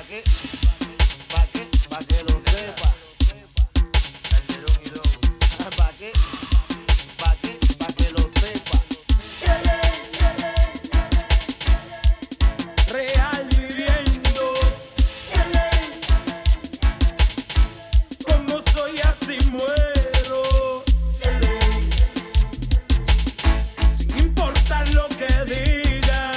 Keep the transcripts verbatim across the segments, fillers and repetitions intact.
que, pa' que, pa' que lo sepa. Calderón y Don. Pa' que, pa' que, pa' que lo sepa. Real viviendo. Como soy así muero. Sin importar lo que digan.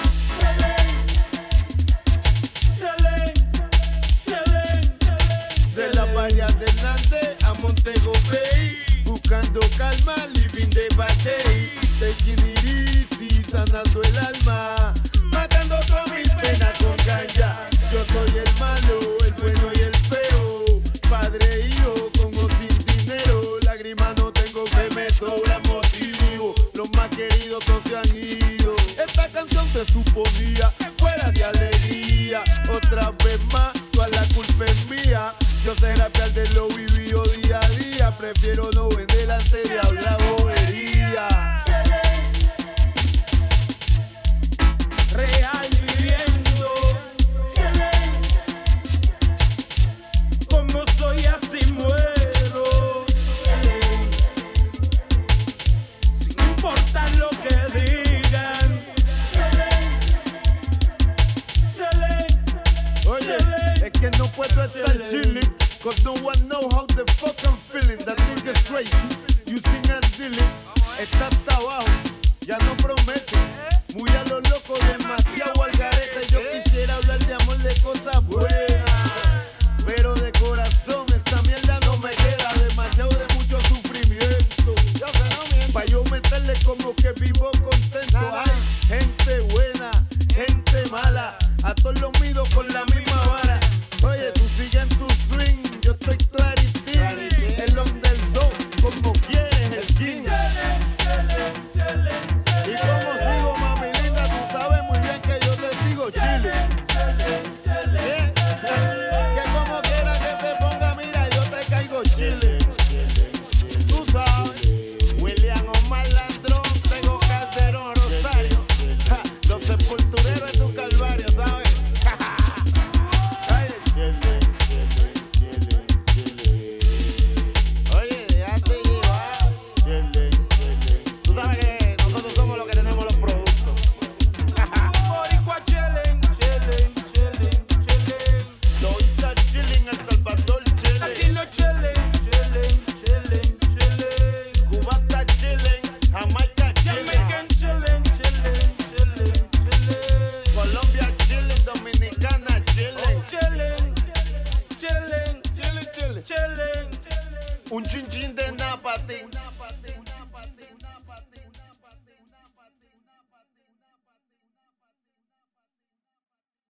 De la Bahía de Hernández a Montego Bay, buscando calma, living de batey, taking it easy, sanando el alma, matando todas mis penas con ganja. Yo soy el malo, el bueno y el feo, padre e hijo con o sin dinero, lágrimas no tengo que me sobra motivo, los más queridos todos se han ido. Esta canción se suponía fuera de alegría, otra vez más, toda la culpa es mía. Yo sé rapear de lo vivido día a día, prefiero no vender antes de hablar bobería. Real viviendo. Como soy así muero. Sin importar lo que digan. Oye, es que no puedo estar chilling, cause no one know how the fuck I'm feeling. That nigga's crazy, you sing and dealing. Está hasta abajo, ya no promete. Muy a lo loco, demasiado al garete. Yo quisiera hablar de amor, de cosas buenas, pero de corazón esta mierda no me queda. Demasiado de mucho sufrimiento. Yo que no miento, pa' yo meterle como que vivo contento. Hay gente buena, gente mala, a todos los mido con la misma vara. Oye, tú sigues en tu swing, yo estoy claritín. El underdog, como quieres, el king. Y como sigo, mami linda, tú sabes muy bien que yo te sigo chile. ¿Qué? Que como quiera que te ponga, mira, yo te caigo chile. Tú sabes, William Omar Landrón, tengo Calderón, Rosario. Ja, los sepultureros de tu calvario, ¿sabes? Oye, déjate llevar. Tú sabes que nosotros somos los que tenemos los productos. Boricua chilling, chilling, chilling, chilling. Loíza chilling, El Salvador chilling. Latino chilling, chilling, chilling, chilling. Cuba está chilling, Jamaica chilling. Jamaican chilling, chilling, chilling, chilling. Colombia chilling, Dominicana chilling. Chilling, chilling, Chilling, chilling. chilling. Un chin chin de nada pa' ti.